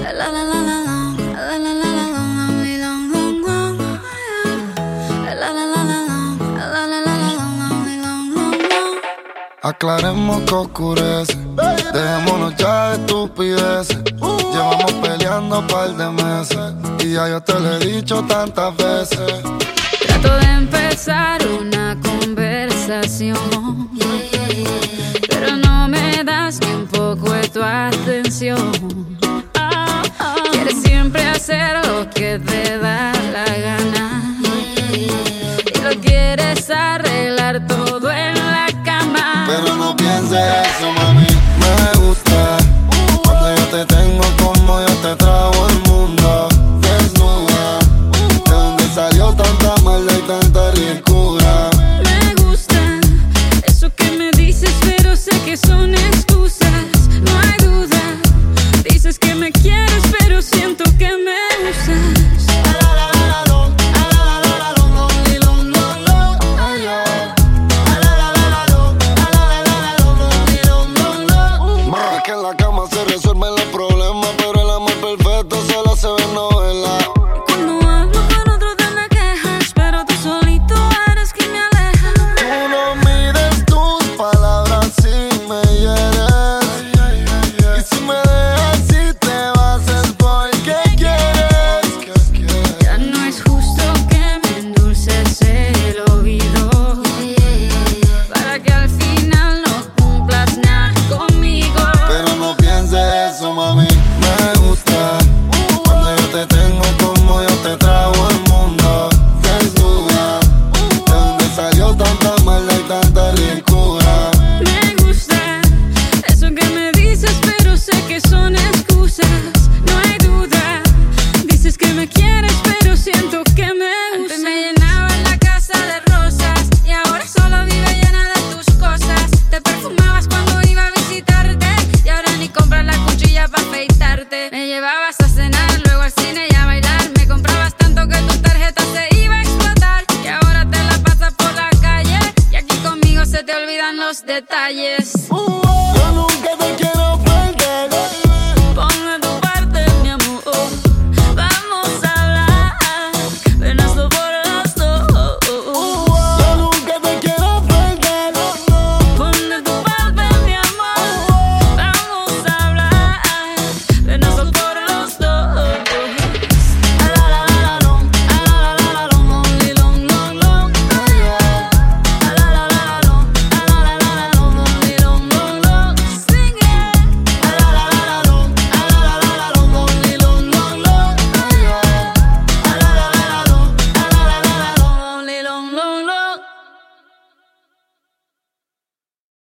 Aclaremos que oscurece, dejémonos ya de estupideces. Llevamos peleando un par de meses y ya yo te lo he dicho tantas veces. Trato de empezar una conversación, pero no me das ni un poco de tu atención. Quieres siempre hacer lo que te da la gana y lo quieres arreglar todo en la cama. Pero no pienses eso, mami. Me gusta cuando yo te tengo como yo te trago el mundo. Desnuda, de donde salió tanta maldad y tanta ricura. Me gusta eso que me dices, pero sé que son excusas. No hay duda, dices que me quieres, pero siento que me usas. Que en la cama se resuelven los problemas, pero el amor perfecto solo se ve en novela. Cuando hablo con otro te me quejas, pero tú solito eres quien me aleja. Tú no mides tus palabras si me hieres. Y si me dejas y te vas es porque quieres. Ya no es justo que me endulces el oído para que al final no cumplas nada conmigo. Pero no pienses eso, mami.